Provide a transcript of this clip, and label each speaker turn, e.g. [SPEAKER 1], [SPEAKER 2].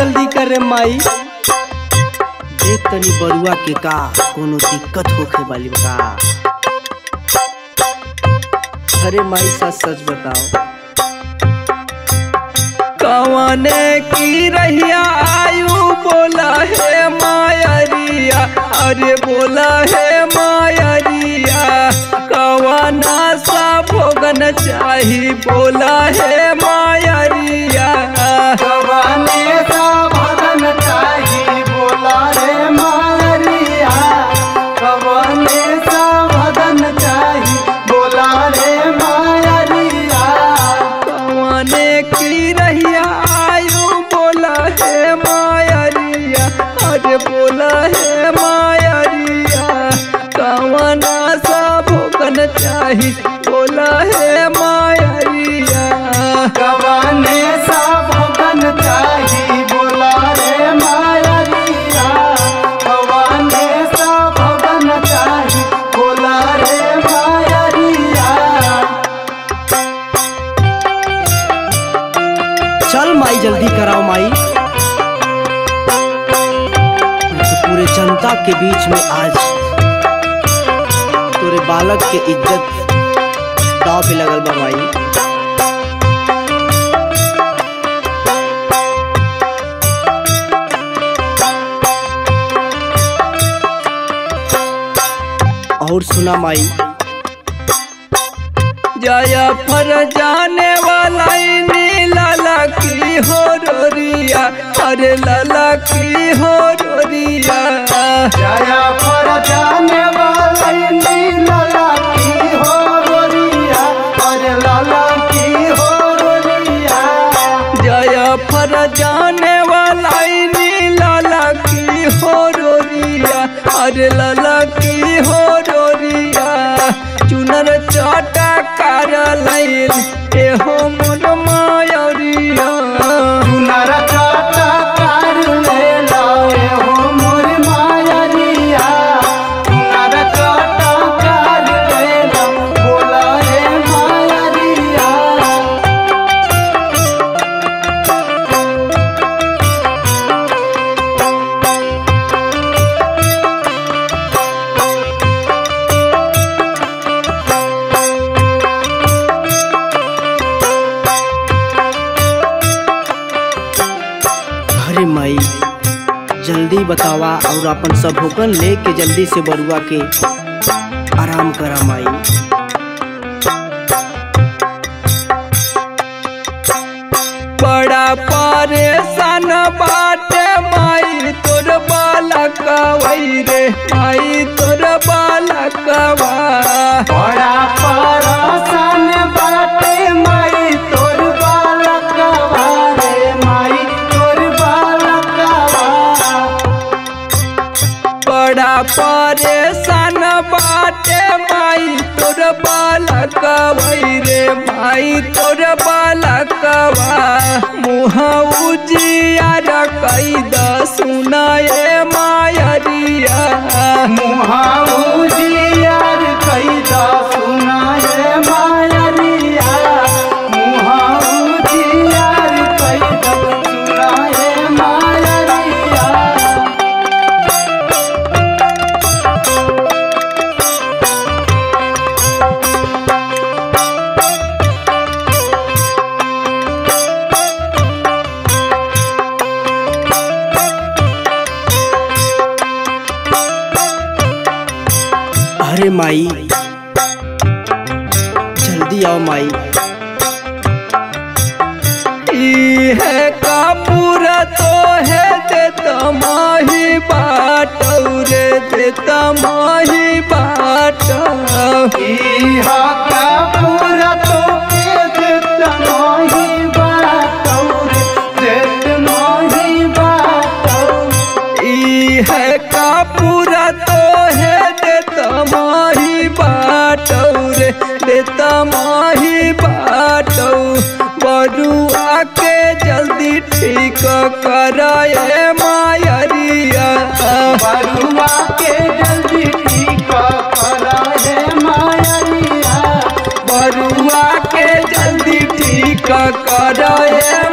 [SPEAKER 1] जल्दी करे माई। देख तनी बरुआ के का कोनो दिक्कत होखे वाली का। अरे माई सच सच बताओ।
[SPEAKER 2] कवने की रहिया आयु बोला है मायरिया, अरे बोला है मायरिया। कवना सा भोगन चाही बोला है मायरिया।
[SPEAKER 3] कवने सा भोगन चाही बोला है मायरिया। कवने सा भोगन चाही बोला है मायरिया।
[SPEAKER 2] कवने की रहिया आयु बोला है मायरिया, अरे बोला है मायरिया। कवना सा भोगन चाही बोला है मायरिया।
[SPEAKER 3] कवने सा भोगन चाही बोला रे मायरिया। कवने सा भोगन चाही बोला रे मायरिया।
[SPEAKER 1] चल माई जल्दी कराओ माई। तो पूरे जनता के बीच में आज तोरे बालक के इज्जत दाव पे लगल बा माई। और सुना माई।
[SPEAKER 2] जया फर जाने वाला लाला की हो रोरिया, अरे लाला की हो रोरिया।
[SPEAKER 3] जया पर जाने वाला लाला की हो रोरिया, अरे लाला की हो रोरिया।
[SPEAKER 2] जया फर जाने वाला लाला की हो रोरिया, अरे लाला की हो रोरिया। चुनर चाटा कर लाइन एहो मोर मायरिया।
[SPEAKER 3] चुनर चाटा कर ले लाए हो मोर मायरिया। चुनर चाटा कर ले ला बोला रे मायरिया।
[SPEAKER 1] अरे माई जल्दी बतावा और अपन सब होकन लेके जल्दी से बरुआ के आराम करा माई।
[SPEAKER 2] बड़ा परेशान बाटे माई तोर बालकवा रे, माई तोर बालकवा।
[SPEAKER 3] बड़ा परेशान बाटे माई तोर बालकवा रे, माई तोर बालकवा।
[SPEAKER 2] बड़ा परेशान बाटे माई तोर बालकवा रे, माई तोर बालकवा। मुँह उजियार कैद सुनाए मायरिया।
[SPEAKER 3] मुँह उजियार कैद सुनाए मायरिया। मुँह उजियार कैद सुनाए मायरिया।
[SPEAKER 1] अरे माई जल्दी आओ माई।
[SPEAKER 2] है कपूर तो है देता माही बाट रे, देता माही बाट।
[SPEAKER 3] इहा कपूर तो के देत माही बाटौ रे, देत माही बाटौ।
[SPEAKER 2] है कपूर तो है देता माही बाट रे, देता माही बाट। बरुआ के जल्दी ठीक कराए मायरिया।
[SPEAKER 3] बरुआ के जल्दी ठीक कराए मायरिया।
[SPEAKER 2] बरुआ के जल्दी ठीक कराए